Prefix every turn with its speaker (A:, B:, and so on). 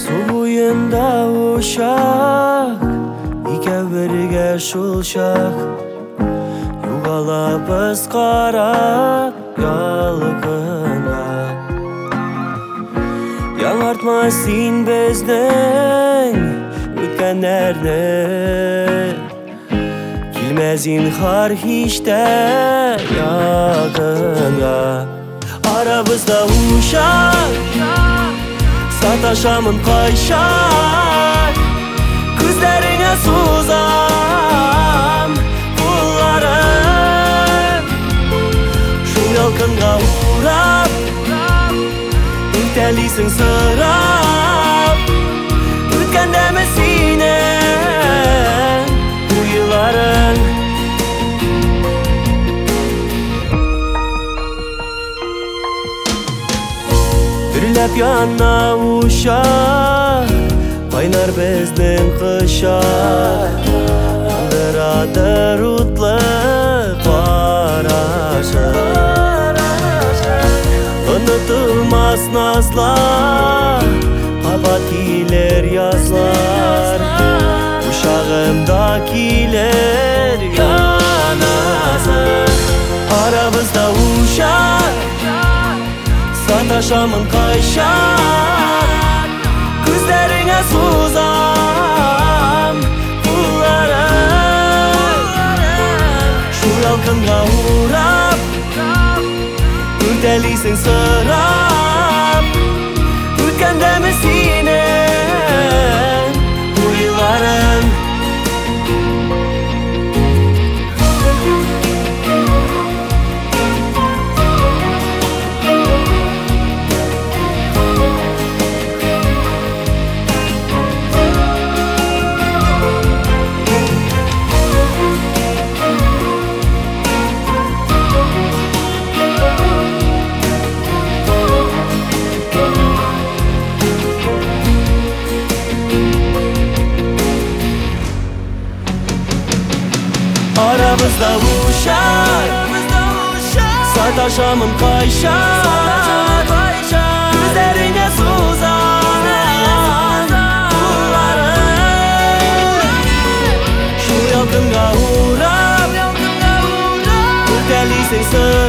A: Boyunda uşak İke birge şulşak Yugalabız qarab yalgınga Yaڭartma sen bizden Ötkenlerni Kilmez inhar hiçte yadınga Aramızda uşak Sataşamın kayşak Күздеріңе сузам Бұлларым Шу ялқынға урап Үтәлейсің сырап Өткәндәме сенің Уйларың Үрләп янна ушак Кайнар безнең кышак Андырадыр утлы карашың Онытылмас назлар Кабат килер язлар Ушагымда килер янасың Арабызда ушак Саташамын кайшак Күздеріңе сузам Бұлларым Шу ялқынға урап Өтәлейсің сырап Өткәндәме сенің Уйларың Aramızda uşak Sataşamın kayşak Gözlerine suzan Bunlarım Şu yakınga uğrap Ötəliysin sır